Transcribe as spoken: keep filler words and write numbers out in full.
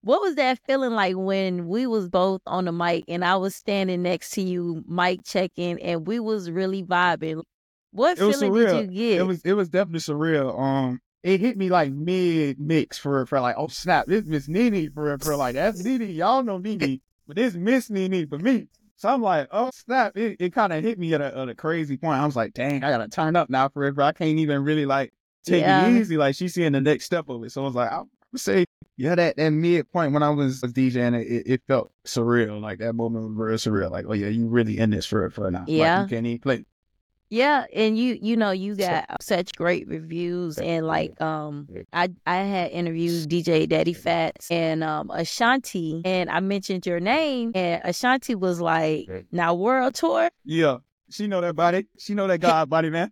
what was that feeling like when we was both on the mic and I was standing next to you, mic checking, and we was really vibing? What It was feeling did surreal. you get? It was it was definitely surreal. Um, it hit me like mid mix for for like, oh snap, this Miss Nene for for like that's Nene. Y'all know Nene, but this Miss Nene for me. So I'm like, oh snap! It, it kind of hit me at a, at a crazy point. I was like, dang, I gotta turn up now for it. I can't even really like take Yeah. it easy. Like she's seeing the next step of it. So I was like, I would say, yeah, that that mid point when I was DJing, it, it felt surreal. Like that moment was real surreal. Like, oh yeah, you really in this for for now. Yeah. Like you can't even play. Yeah, and you you know you got such great reviews, and like um I I had interviewed D J Daddy Fats and um Ashanti, and I mentioned your name, and Ashanti was like, "Now world tour." Yeah, she know that body. She know that God body, man.